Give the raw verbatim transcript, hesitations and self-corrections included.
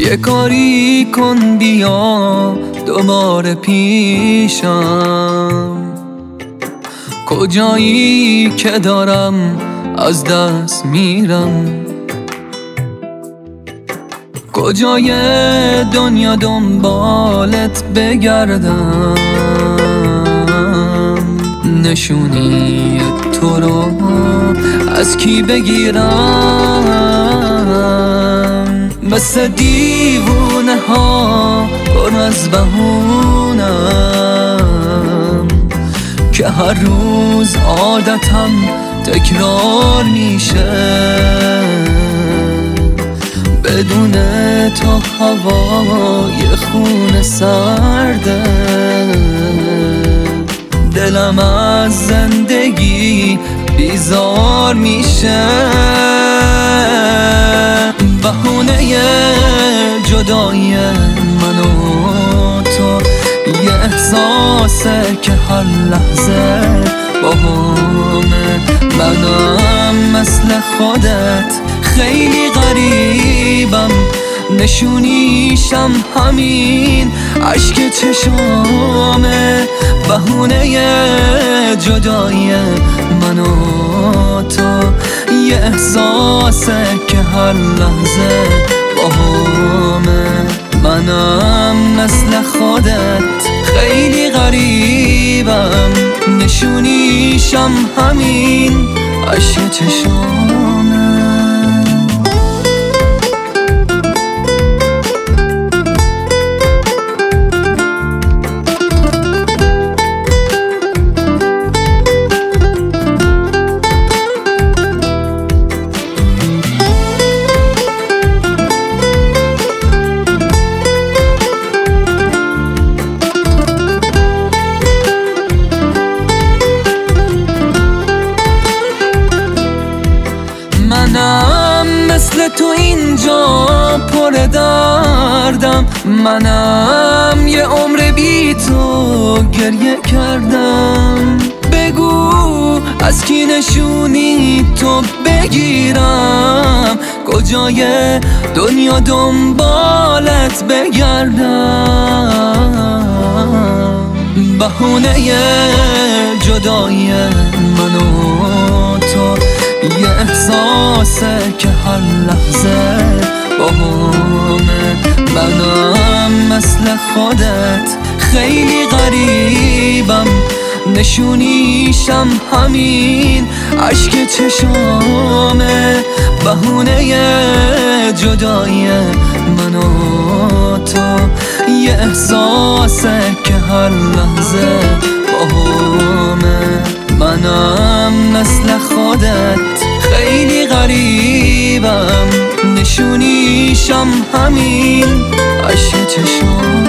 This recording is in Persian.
یه کاری کن بیا دوباره پیشم، کجایی که دارم از دست میرم، کجای دنیا دنبالت بگردم، نشونی تو رو از کی بگیرم. مثل دیوونه ها پر از بهونم که هر روز عادتم تکرار میشه، بدون تو هوای خون سرده، دلم از زندگی بیزار میشه. بهونه جدای من و تو یه احساسه که هر لحظه با همه، منم مثل خودت خیلی غریبم، نشونیشم همین عشق چشامه. بهونه جدای من و تو یه احساسه که هر لحظه با همه، منم مثل خودت خیلی غریبم، نشونیشم همین عشق چشامه. منم مثل تو اینجا پر دردم، منم یه عمر بی تو گریه کردم. بگو از کی نشونی تو بگیرم، کجای دنیا دنبالت بگردم. بهونه جدای من و تو یه احساسه که هر لحظه با همه، منم مثل خودت خیلی غریبم، نشونیشم همین عشق چشامه. بهونه جدای من و تو یه احساسه که هر لحظه با همه، منم مثل خودت خیلی غریبم، نشونیشم همین عشق چشام.